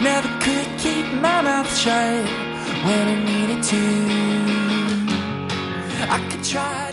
Never could keep my mouth shut when I needed to. I could try